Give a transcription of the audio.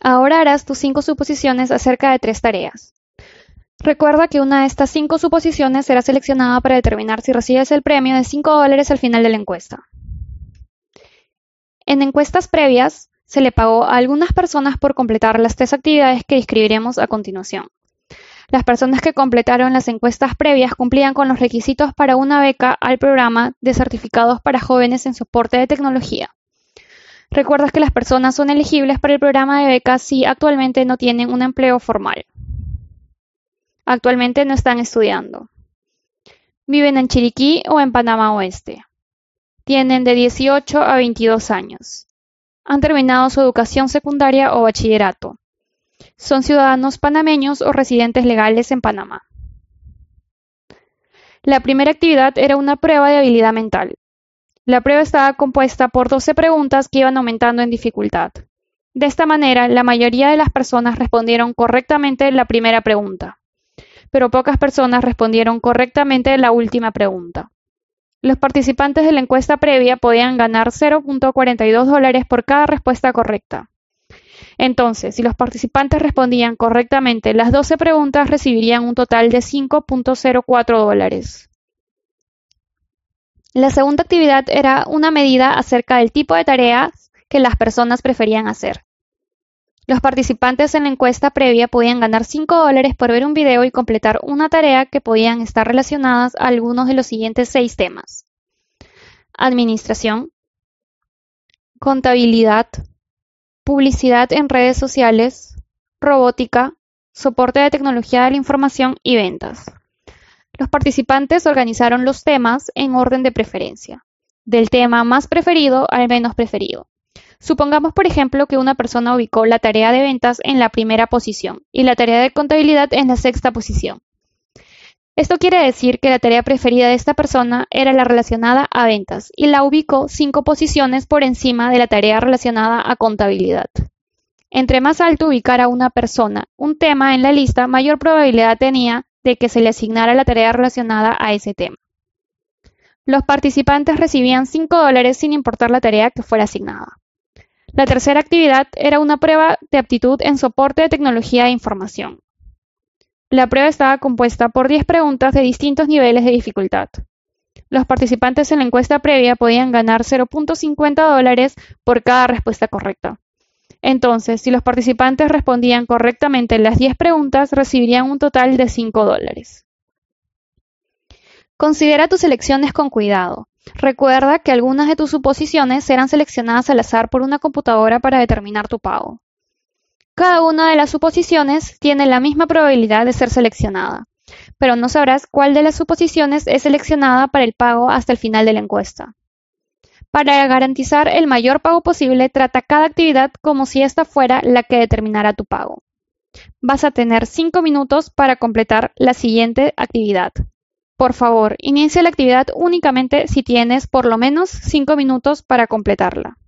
Ahora harás tus 5 suposiciones acerca de 3 tareas. Recuerda que una de estas 5 suposiciones será seleccionada para determinar si recibes el premio de $5 al final de la encuesta. En encuestas previas, se le pagó a algunas personas por completar las 3 actividades que describiremos a continuación. Las personas que completaron las encuestas previas cumplían con los requisitos para una beca al programa de certificados para jóvenes en soporte de tecnología. Recuerda que las personas son elegibles para el programa de becas si actualmente no tienen un empleo formal. Actualmente no están estudiando. Viven en Chiriquí o en Panamá Oeste. Tienen de 18 a 22 años. Han terminado su educación secundaria o bachillerato. Son ciudadanos panameños o residentes legales en Panamá. La primera actividad era una prueba de habilidad mental. La prueba estaba compuesta por 12 preguntas que iban aumentando en dificultad. De esta manera, la mayoría de las personas respondieron correctamente la primera pregunta, pero pocas personas respondieron correctamente la última pregunta. Los participantes de la encuesta previa podían ganar $0.42 por cada respuesta correcta. Entonces, si los participantes respondían correctamente las 12 preguntas, recibirían un total de $5.04. La segunda actividad era una medida acerca del tipo de tareas que las personas preferían hacer. Los participantes en la encuesta previa podían ganar $5 por ver un video y completar una tarea que podían estar relacionadas a algunos de los siguientes 6 temas: administración, contabilidad, publicidad en redes sociales, robótica, soporte de tecnología de la información y ventas. Los participantes organizaron los temas en orden de preferencia, del tema más preferido al menos preferido. Supongamos, por ejemplo, que una persona ubicó la tarea de ventas en la primera posición y la tarea de contabilidad en la sexta posición. Esto quiere decir que la tarea preferida de esta persona era la relacionada a ventas y la ubicó 5 posiciones por encima de la tarea relacionada a contabilidad. Entre más alto ubicara una persona un tema en la lista, mayor probabilidad tenía de que se le asignara la tarea relacionada a ese tema. Los participantes recibían $5 sin importar la tarea que fuera asignada. La tercera actividad era una prueba de aptitud en soporte de tecnología de información. La prueba estaba compuesta por 10 preguntas de distintos niveles de dificultad. Los participantes en la encuesta previa podían ganar $0.50 por cada respuesta correcta. Entonces, si los participantes respondían correctamente las 10 preguntas, recibirían un total de $5. Considera tus elecciones con cuidado. Recuerda que algunas de tus suposiciones serán seleccionadas al azar por una computadora para determinar tu pago. Cada una de las suposiciones tiene la misma probabilidad de ser seleccionada, pero no sabrás cuál de las suposiciones es seleccionada para el pago hasta el final de la encuesta. Para garantizar el mayor pago posible, trata cada actividad como si esta fuera la que determinara tu pago. Vas a tener 5 minutos para completar la siguiente actividad. Por favor, inicia la actividad únicamente si tienes por lo menos 5 minutos para completarla.